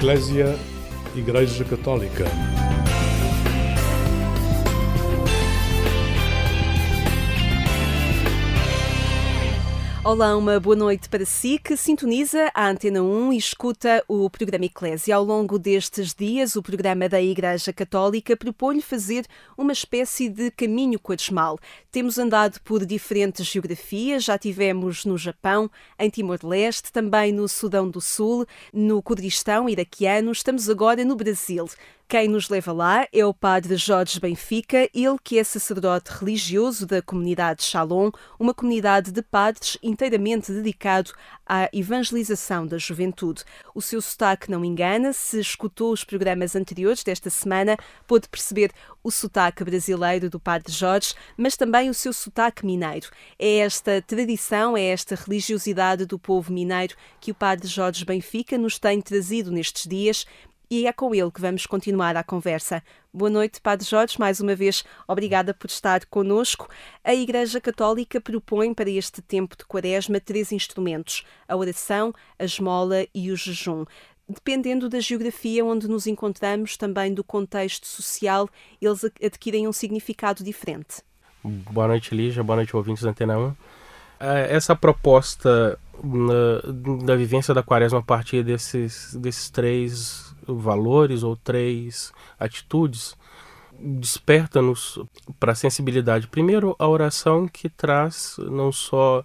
Eclésia, Igreja Católica. Olá, uma boa noite para si que sintoniza a Antena 1 e escuta o programa Eclésia. Ao longo destes dias, o programa da Igreja Católica propõe-lhe fazer uma espécie de caminho quaresmal. Temos andado por diferentes geografias, já tivemos no Japão, em Timor-Leste, também no Sudão do Sul, no Kurdistão iraquiano, estamos agora no Brasil. Quem nos leva lá é o padre Jorge Benfica, ele que é sacerdote religioso da comunidade Shalom, uma comunidade de padres inteiramente dedicado à evangelização da juventude. O seu sotaque não engana, se escutou os programas anteriores desta semana, pôde perceber o sotaque brasileiro do padre Jorge, mas também o seu sotaque mineiro. É esta tradição, é esta religiosidade do povo mineiro que o padre Jorge Benfica nos tem trazido nestes dias. E é com ele que vamos continuar a conversa. Boa noite, Padre Jorge. Mais uma vez, obrigada por estar connosco. A Igreja Católica propõe para este tempo de Quaresma 3 instrumentos: a oração, a esmola e o jejum. Dependendo da geografia onde nos encontramos, também do contexto social, eles adquirem um significado diferente. Boa noite, Lígia. Boa noite, ouvintes da Antena 1. Essa proposta da vivência da Quaresma a partir desses três valores ou três atitudes desperta-nos para a sensibilidade. Primeiro, a oração, que traz não só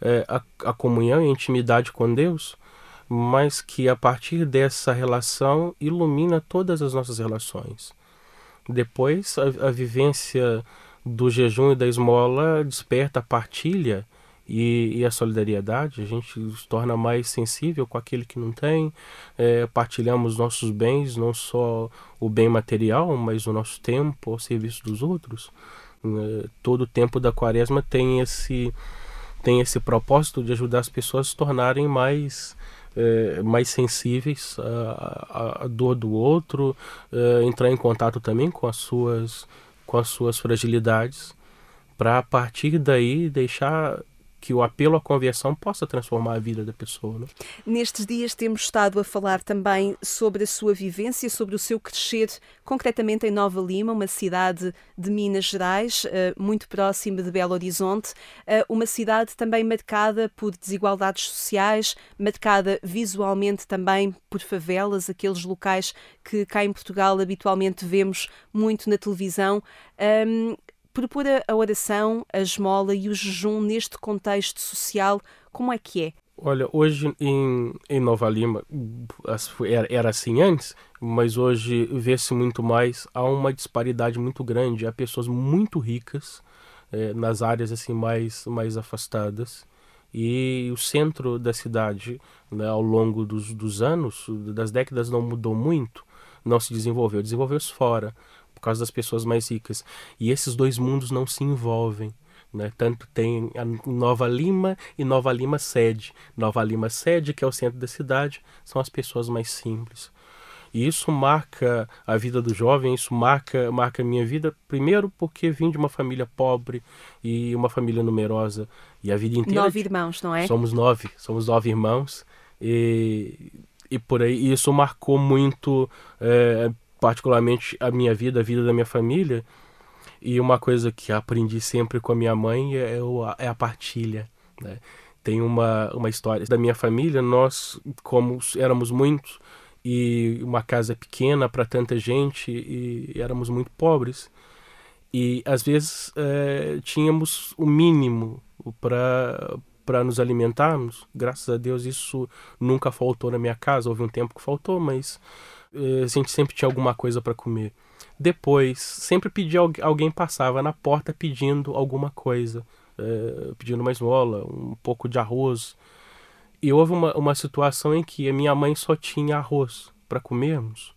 a comunhão e a intimidade com Deus, mas que a partir dessa relação ilumina todas as nossas relações. Depois, a vivência do jejum e da esmola desperta a partilha e a solidariedade. A gente se torna mais sensível com aquele que não tem, partilhamos nossos bens, não só o bem material, mas o nosso tempo ao serviço dos outros. Todo o tempo da Quaresma tem esse propósito de ajudar as pessoas a se tornarem mais sensíveis à dor do outro, entrar em contato também com as suas fragilidades, para a partir daí deixar que o apelo à conversão possa transformar a vida da pessoa, né? Nestes dias temos estado a falar também sobre a sua vivência, sobre o seu crescer, concretamente em Nova Lima, uma cidade de Minas Gerais, muito próxima de Belo Horizonte, uma cidade também marcada por desigualdades sociais, marcada visualmente também por favelas, aqueles locais que cá em Portugal habitualmente vemos muito na televisão. Propor a oração, a esmola e o jejum neste contexto social, como é que é? Olha, hoje em Nova Lima, era assim antes, mas hoje vê-se muito mais, há uma disparidade muito grande, há pessoas muito ricas nas áreas assim mais afastadas, e o centro da cidade, né, ao longo dos anos, das décadas, não mudou muito, não se desenvolveu-se fora, por causa das pessoas mais ricas. E esses dois mundos não se envolvem, né? Tanto tem a Nova Lima e Nova Lima Sede. Nova Lima Sede, que é o centro da cidade, são as pessoas mais simples. E isso marca a vida do jovem, isso marca a minha vida, primeiro porque vim de uma família pobre e uma família numerosa. E a vida inteira... 9 irmãos, não é? Somos 9 irmãos. E por aí, isso marcou muito... particularmente a minha vida, a vida da minha família. E uma coisa que aprendi sempre com a minha mãe é a partilha, né? Tem uma história da minha família. Nós, como éramos muitos e uma casa pequena para tanta gente, e éramos muito pobres, e às vezes tínhamos o mínimo para nos alimentarmos. Graças a Deus isso nunca faltou na minha casa. Houve um tempo que faltou, mas a gente sempre tinha alguma coisa para comer. Depois, sempre alguém passava na porta pedindo alguma coisa, pedindo uma esmola, um pouco de arroz. E houve uma situação em que a minha mãe só tinha arroz para comermos.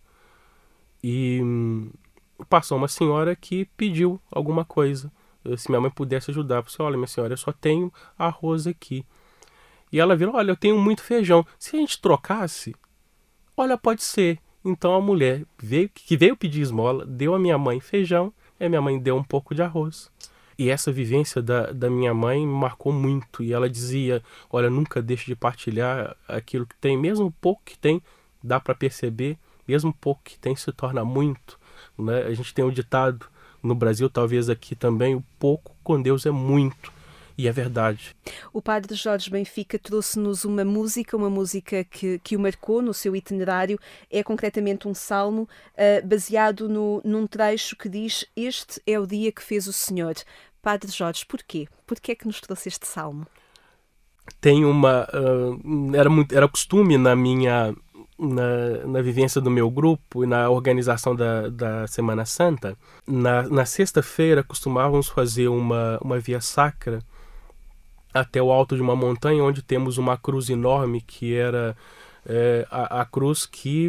E passou uma senhora que pediu alguma coisa, se minha mãe pudesse ajudar. Eu disse: olha, minha senhora, eu só tenho arroz aqui. E ela virou: olha, eu tenho muito feijão. Se a gente trocasse, olha, pode ser. Então a mulher veio pedir esmola, deu à minha mãe feijão, e a minha mãe deu um pouco de arroz. E essa vivência da minha mãe me marcou muito. E ela dizia: olha, nunca deixe de partilhar aquilo que tem, mesmo o pouco que tem, dá para perceber, mesmo pouco que tem se torna muito, né? A gente tem um ditado no Brasil, talvez aqui também, o pouco com Deus é muito. E é verdade. O padre Jorge Benfica trouxe-nos uma música que o marcou no seu itinerário. É concretamente um salmo baseado num trecho que diz: "Este é o dia que fez o Senhor". Padre Jorge, porquê? Porquê é que nos trouxe este salmo? Tem era costume na minha na vivência do meu grupo e na organização da Semana Santa. Na sexta-feira costumávamos fazer uma via sacra até o alto de uma montanha, onde temos uma cruz enorme, que era a cruz que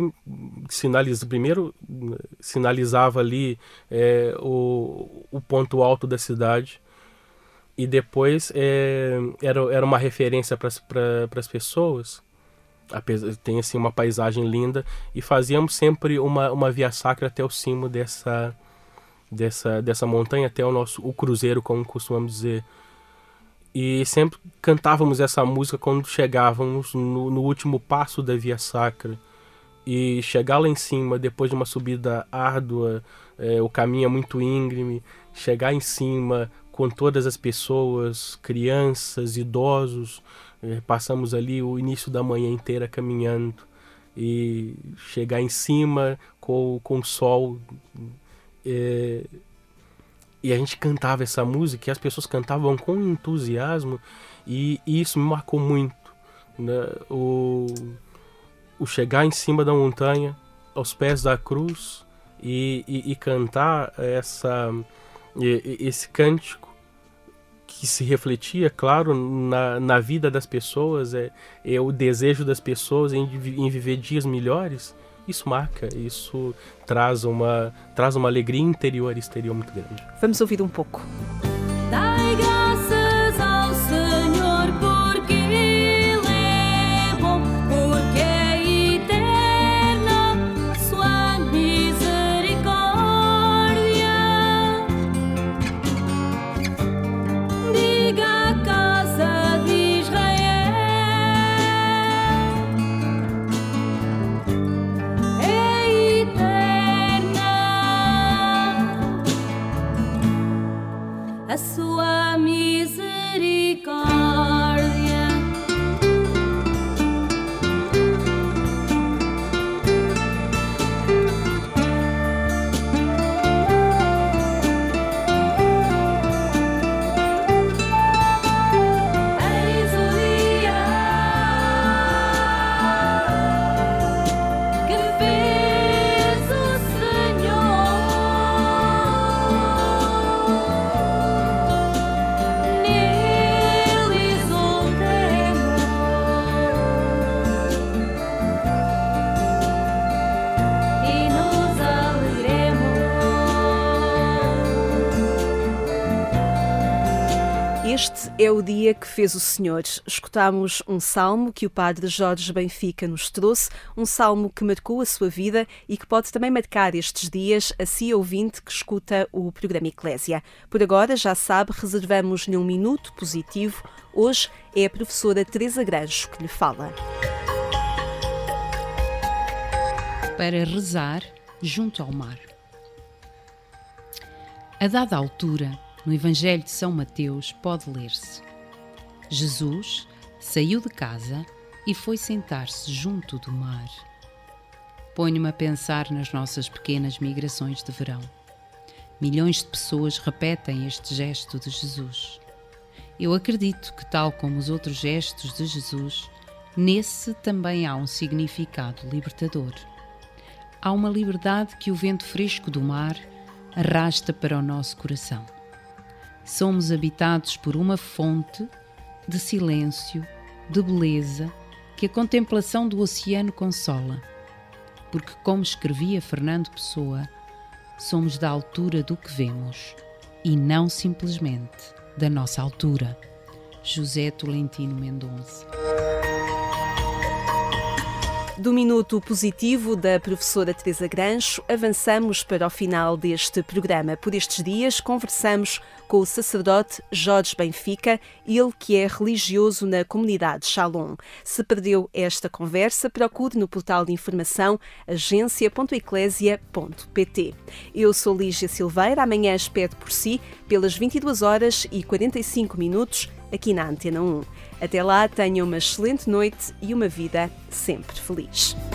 sinalizava ali o ponto alto da cidade, e depois era uma referência para as pessoas. Tem assim uma paisagem linda, e fazíamos sempre uma via sacra até o cimo dessa montanha, até o cruzeiro, como costumamos dizer. E sempre cantávamos essa música quando chegávamos no último passo da via sacra. E chegar lá em cima, depois de uma subida árdua, o caminho é muito íngreme, chegar em cima com todas as pessoas, crianças, idosos, passamos ali o início da manhã inteira caminhando, e chegar em cima com o sol, e a gente cantava essa música, e as pessoas cantavam com entusiasmo, e isso me marcou muito, né? O chegar em cima da montanha, aos pés da cruz, e cantar esse cântico que se refletia, claro, na vida das pessoas, é o desejo das pessoas em viver dias melhores. Isso marca, isso traz uma alegria interior e exterior muito grande. Vamos ouvir um pouco. Dai graças ao Senhor, porque Ele é bom, porque é eterna sua misericórdia. Diga a casa de Israel, é eterna a sua misericórdia. Eis o dia que fez o Senhor. Nele exultemos e nos alegremos. Este é o dia que fez o Senhor. Escutámos um salmo que o padre Jorge Benfica nos trouxe, um salmo que marcou a sua vida e que pode também marcar estes dias a si, ouvinte, que escuta o programa Eclésia. Por agora, já sabe, reservamos-lhe um minuto positivo. Hoje é a professora Teresa Granjo que lhe fala. Para rezar junto ao mar. A dada altura, no Evangelho de São Mateus, pode ler-se: Jesus saiu de casa e foi sentar-se junto do mar. Ponho-me a pensar nas nossas pequenas migrações de verão. Milhões de pessoas repetem este gesto de Jesus. Eu acredito que, tal como os outros gestos de Jesus, nesse também há um significado libertador. Há uma liberdade que o vento fresco do mar arrasta para o nosso coração. Somos habitados por uma fonte de silêncio, de beleza, que a contemplação do oceano consola. Porque, como escrevia Fernando Pessoa, somos da altura do que vemos e não simplesmente da nossa altura. José Tolentino Mendonça. Do Minuto Positivo da professora Teresa Grancho, avançamos para o final deste programa. Por estes dias, conversamos com o sacerdote Jorge Benfica, ele que é religioso na comunidade Shalom. Se perdeu esta conversa, procure no portal de informação agência.eclésia.pt. Eu sou Lígia Silveira, amanhã espero por si, pelas 22h45, aqui na Antena 1. Até lá, tenha uma excelente noite e uma vida sempre feliz.